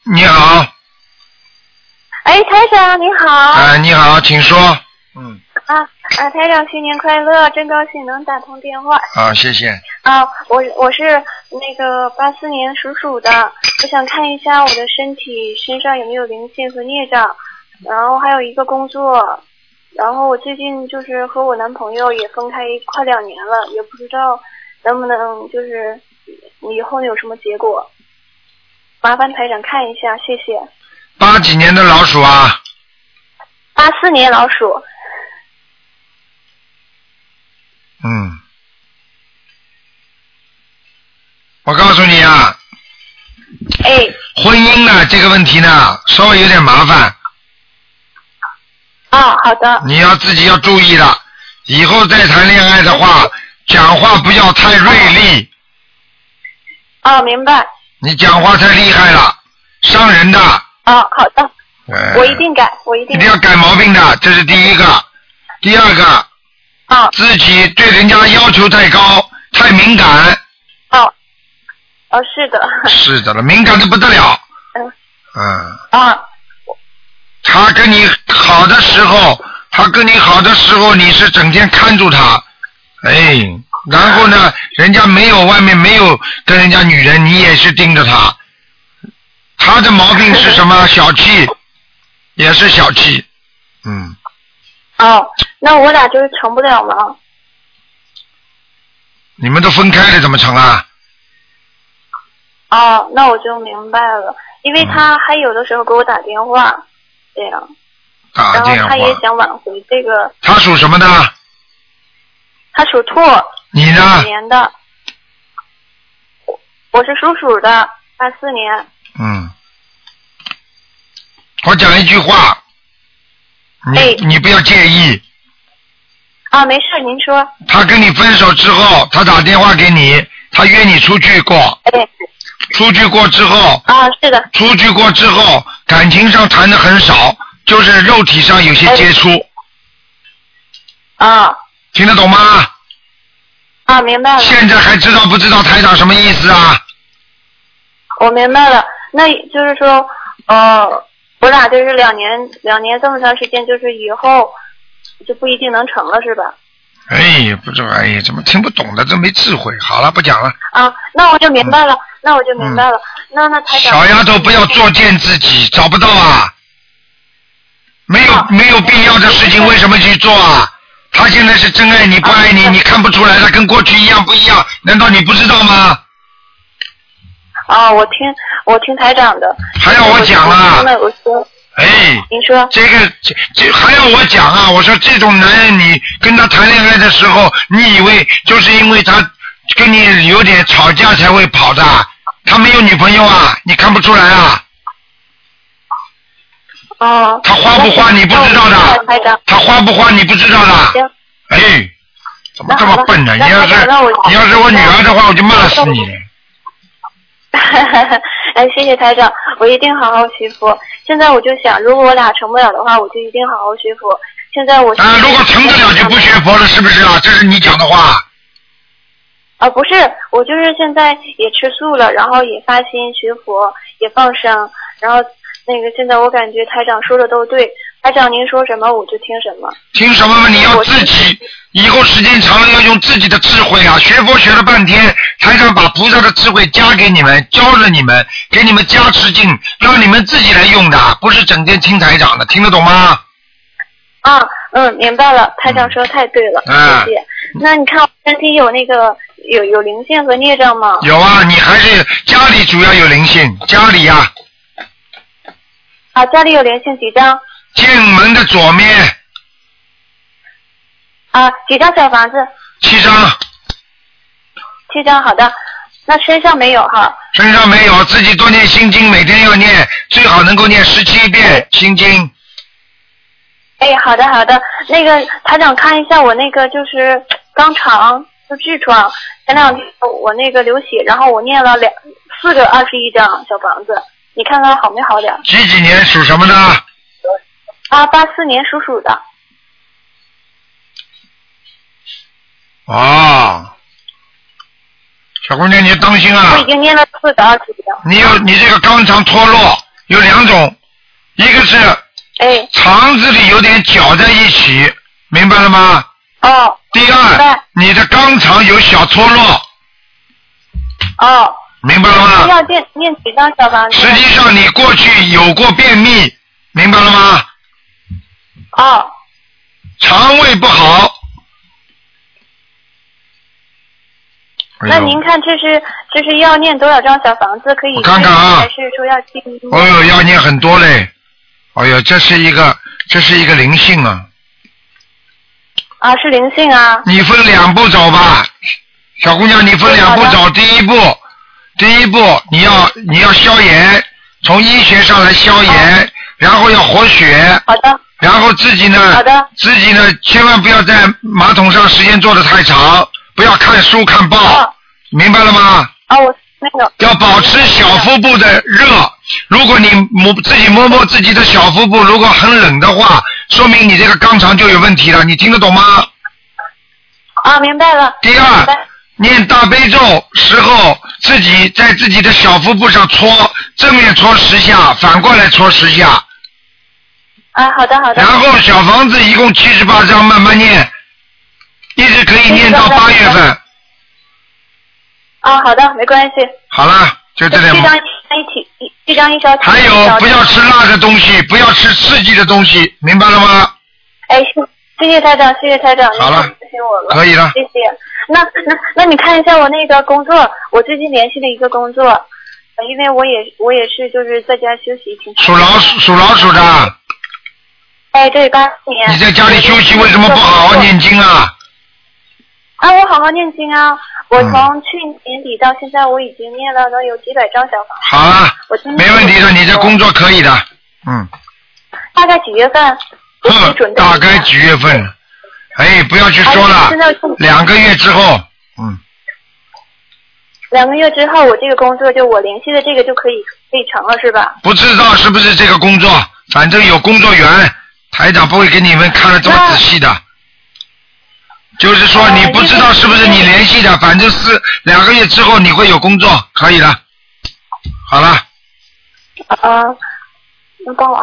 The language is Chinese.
你好。 哎，台长你好。 你好，请说。 台长新年快乐，真高兴能打通电话。 谢谢。 我是那个84年属鼠的，我想看一下我的身体身上有没有灵性和孽障，然后还有一个工作，然后我最近就是和我男朋友也分开快2年了，也不知道能不能就是以后有什么结果，麻烦台长看一下，谢谢。 80几年的老鼠啊 ？84年老鼠。 我告诉你啊，婚姻呢这个问题呢稍微有点麻烦。 好的。 你要自己要注意了，以后再谈恋爱的话，讲话不要太锐利。 明白。 你讲话太厉害了，伤人的。 好的。我一定改，一定要改毛病的，这是第一个。第二个。自己对人家要求太高，太敏感。 是的。 是的了，敏感的不得了。他跟你好的时候，你是整天看住他，然后呢，人家外面没有跟人家女人，你也是盯着他。他的毛病是什么？小气，也是小气。 那我俩就是成不了吗？ 你们都分开了，怎么成啊？ 那我就明白了，因为他还有的时候给我打电话，这样。 打电话。 然后他也想挽回这个。 他属什么的？ 他属兔。 你呢 ？5年的。我是属鼠的，84年。 我讲一句话，你不要介意。 没事，您说。 他跟你分手之后，他打电话给你，他约你出去过。出去过之后。 是的。 出去过之后，感情上谈的很少，就是肉体上有些接触。听得懂吗？ 明白了。 现在还知道不知道台长什么意思啊？ 我明白了，那就是说，我俩就是2年这么长时间，就是以后就不一定能成了，是吧？ 不知道，怎么听不懂的，这没智慧。好了，不讲了。 那我就明白了，那台长。 小丫头不要作践自己，找不到啊。没有必要的事情，为什么去做啊？他现在是真爱你不爱你，你看不出来，他跟过去一样不一样？难道你不知道吗？ 我听台长的。 还要我讲啊？ 您说。 这还要我讲啊？我说这种男人，你跟他谈恋爱的时候，你以为就是因为他跟你有点吵架才会跑的？他没有女朋友啊？你看不出来啊？他花不花你不知道的？他花不花你不知道的？怎么这么笨呢？你要是我女儿的话，我就骂死你。 谢谢台长，我一定好好学佛。现在我就想，如果我俩成不了的话，我就一定好好学佛。现在我如果成得了就不学佛了，是不是啊？这是你讲的话。 不是，我就是现在也吃素了，然后也发心学佛，也放生，然后现在我感觉台长说的都对，台长您说什么我就听什么。 听什么嘛？你要自己以后时间长了要用自己的智慧啊！学佛学了半天，台长把菩萨的智慧加给你们，教了你们，给你们加持劲，让你们自己来用的，不是整天听台长的，听得懂吗？ 明白了，台长说太对了，谢谢。那你看我身体有有灵性和孽障吗？ 有啊，你还是家里主要有灵性，家里呀。 家里有灵性几张？ 进门的左面。 几张小房子 ？7张。 7张，好的。那身上没有哈？ 身上没有，自己多念心经，每天要念，最好能够念17遍心经。 好的好的。台长看一下我就是肛肠就痔疮，前2天我流血，然后我念了4个21张小房子，你看看好没好点？ 几年属什么的 ？84年属鼠的。 小姑娘，你当心啊！ 我已经念了4个20张。 你这个肛肠脱落， 有2种，一个是肠子里有点搅在一起，明白了吗？ 哦。 第二，你的肛肠有小脱落。 哦。 明白了吗？ 要念几张小房子？ 实际上你过去有过便秘，明白了吗？ 哦。 肠胃不好。 那您看这是要念多少张小房子可以？ 我看看啊。 还是说要记？ 哦哟，要念很多嘞。哎呦，这是一个灵性啊。 啊，是灵性啊。 你分2步走吧，小姑娘，你分2步走。第一步，你要消炎，从医学上来消炎，然后要活血。 好的。 然后自己呢，千万不要在马桶上时间坐得太长，不要看书看报，明白了吗？ 我那个。 要保持小腹部的热，如果你自己摸摸自己的小腹部，如果很冷的话，说明你这个肛肠就有问题了，你听得懂吗？ 明白了。 第二，念大悲咒时候，自己在自己的小腹部上搓，正面搓10下，反过来搓10下。 好的。 然后小房子一共78张，慢慢念，一直可以念到8月份。 好的，没关系。 好了，就这点。 一张一小体。 还有，不要吃辣的东西，不要吃刺激的东西，明白了吗？ 谢谢台长， 好了， 谢谢我了， 可以了。 谢谢。那你看一下我那个工作，我最近联系了一个工作，因为我也是就是在家休息挺。 属老鼠的。 对，84年。 你在家里休息，为什么不好好念经啊？ 我好好念经啊！我从去年底到现在，我已经念了能有几百张小房子。 好啊，没问题的，你这工作可以的。 大概几月份？ 大概几月份？不要去说了。2个月之后。 2个月之后，我这个工作就我联系的这个就可以成了，是吧？ 不知道是不是这个工作，反正有工作员，台长不会给你们看得这么仔细的。就是说你不知道是不是你联系的，反正是2个月之后你会有工作，可以了。好了。 能帮我